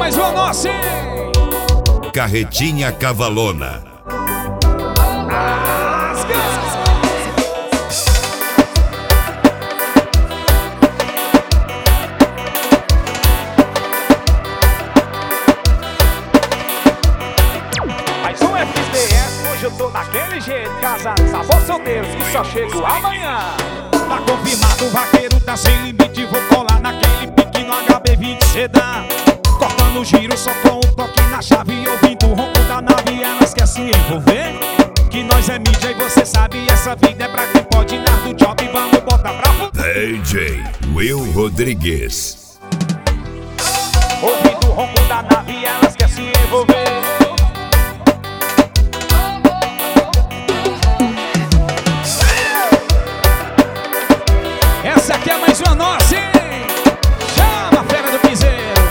mais uma nossa, hein? Carretinha Cavalona. Mais um FBS, hoje eu tô daquele jeito, casados, avós solteiros, e só chego amanhã. Tá confirmado, o vaqueiro tá sem limite. Vou colar naquele pique no HB20 sedã. Cortando o giro só com um toque na chave. Ouvindo o ronco da nave, elas querem se envolver. Que nós é mídia e você sabe, essa vida é pra quem pode ir do job. Vamos botar pra fuder. DJ Will Rodrigues. Ouvindo o ronco da nave, elas querem se envolver. Essa aqui é mais uma nossa, hein? Chama a fera do piseiro.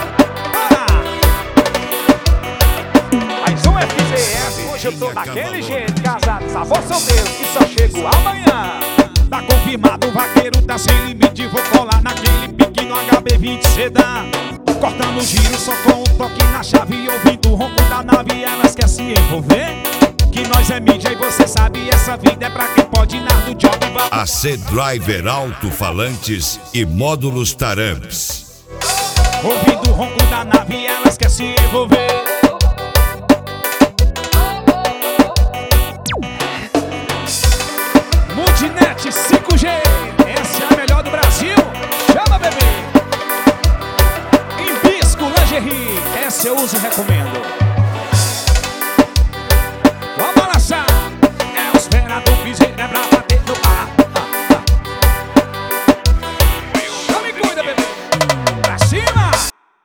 Mais um FBS, hoje eu tô daquele jeito, casados, avós solteiros, e só chego amanhã. Tá confirmado, o vaqueiro tá sem limite. Vou colar naquele pique no HB20 sedã. Cortando o giro só com um toque na chave. Ouvindo o ronco da nave, elas querem se envolver. Que nós é mídia e você sabe, essa vida é pra quem pode ir do job. AC Driver alto-falantes e módulos Taramps. Ouvindo o ronco da nave, elas querem se envolver. Multinet 5G, essa é a melhor do Brasil. Chama, bebê. Embisco Lingerie, essa eu uso e recomendo.